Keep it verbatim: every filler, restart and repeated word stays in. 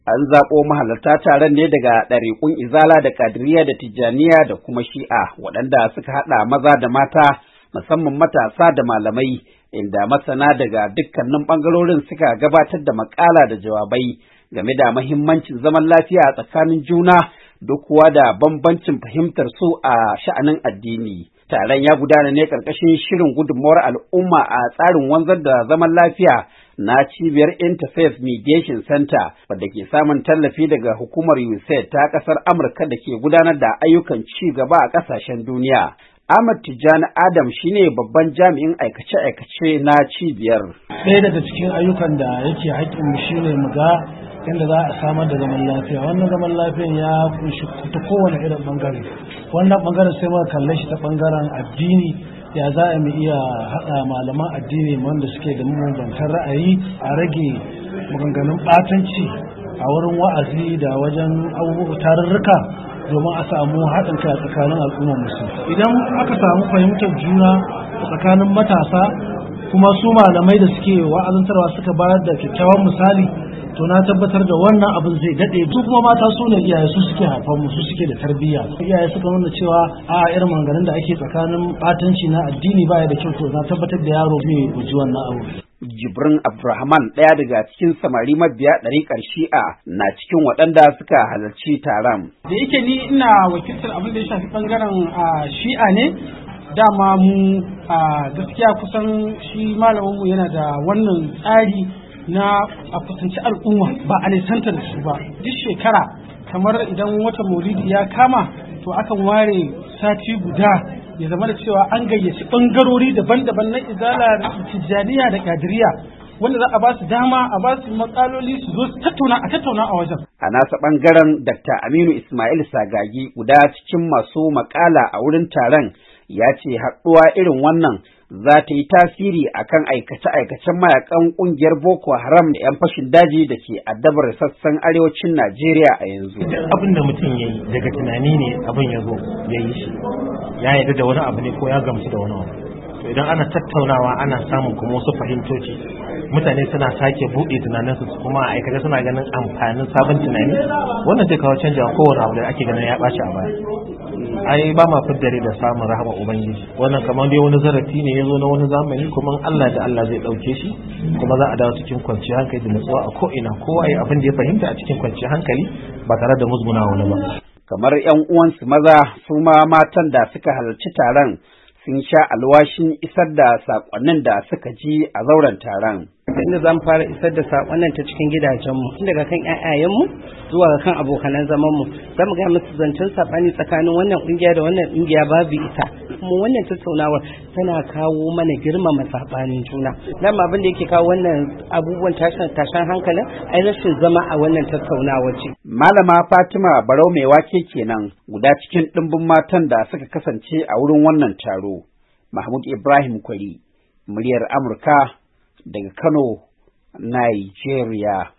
An zaɓo mahalarta taron ne daga ɗariƙun Izala da Kadiriya da Tijjaniya da kuma Shi'a waɗanda suka haɗa maza da mata musamman matasa da malamai inda masana daga dukkanin ɓangarorin suka gabatar da maƙala da jawabai game da mahimmancin zaman lafiya a tsakanin juna duk kuwa da bambancin fahimtar su a sha'anin addini. Taron ya gudana ne ƙarƙashin shirin gudunmawar al'umma a tsarin wanzar da zaman lafiya na cibiyar Interfaith Mediation Center wadda ke samun tallafi daga hukumar U S A I D ta ƙasar Amurka da ke gudanar da ayyukan ci gaba a ƙasashen duniya. Ahmad Tijjani Adam shine babban jami'in aikace-aikace na cibiyar. Ɗaya daga cikin ayyukan da yake haƙƙinmu shine mu ga yadda za a samar da zaman lafiya. Wannan zaman lafiyan ya kunshi ta kowane irin bangare. Wannan bangaren sai muka kalle shi ta bangaren addini, ya za a mu iya haɗa malaman addini wanda suke da mabambantan ra'ayi a rage maganganun ɓatanci a wurin wa'azi da wajen abubuwa tarurruka domin a samu haɗin kai a tsakanin al'ummar musulmi. Idan aka samu fahimtar juna tsakanin matasa kuma su malamai da suke wa'azantarwa suka bayar da kyakkyawan misali, to na tabbatar da wannan abin zai daɗe. Su kuma mata su ne iyaye, su suke haifar mu, su suke da tarbiyya. Iyaye suka nuna cewa a irin maganganun da ake tsakanin ɓatanci na addini baya da kyau, to na tabbatar da yaro zai guji wannan abu. Jibrin Abdulrahman, ɗaya daga cikin samari mabiya ɗariƙar Shi'a, na cikin waɗanda suka halarci taron. Da yake ni ina wakiltar abin da ya shafi ɓangaren Shi'a ne, dama mu gaskiya kusan shi malaminmu yana da wannan tsari na a kusanci al'umma ba a nisanta da su ba. Duk shekara kamar idan wata maulidi ya kama to akan ware sati guda ya zama da cewa an gayyaci ɓangarori daban-daban na Izala da Tijjaniya da Kadiriya wanda za a ba su dama a ba su matsaloli su zo su tattauna a tattauna a wajen. A nasa ɓangaren Dakta Aminu Ismail Sagagi, guda cikin masu makala a wurin taron, ya ce haɗuwa irin wannan za ta yi tasiri akan aikace-aikacen mayakan ƙungiyar Boko Haram da 'yan fashin daji da ke addabar sassan arewacin Najeriya a yanzu. Abin da mutum ya yi daga tunani ne abin ya zo ya yi shi, ya yarda da wani abu ne ko ya gamsu da wani abu. Idan ana tattaunawa ana samun kuma wasu fahimtoci, mutane suna sake buɗe tunaninsu kuma a aikace suna ganin amfanin sabon tunani, wannan zai kawo canja kowane abu da ake ganin ya ɓaci a baya. Ai ba ma fiddare da samun rahama ubangiji, wannan kamar dai wani zarafi ne ya zo na wani zamani, kuma Allah da Allah zai ɗauke shi kuma za a dawo cikin kwanciyar hankali da nutsuwa a ko'ina, kowa ya abin da ya fahimta a cikin kwanciyar hankali ba tare da musguna wani ba. Kamar 'yan uwansu maza, su ma matan da suka halarci taron sun sha alwashin isar da saƙonnin da suka ji a zauren taron. Inda zan fara isar da saƙonnin ta cikin gidajenmu, tun daga kan ƴaƴayenmu zuwa ga kan abokanan zamanmu. Za mu ga musu zancen saɓani tsakanin wannan ƙungiya da wannan ƙungiya babu ita. Kuma wannan tattaunawar tana kawo mana girmama saɓanin juna. Nan abin da yake kawo wannan abubuwan tashin tashin hankalin ai rashin zama a wannan tattaunawar ce. Malama Fatima Barau mai wake kenan, guda cikin ɗimbin matan da suka kasance a wurin wannan taro. Mahmud Ibrahim Kwari, muryar Amurka daga Kano, Nigeria.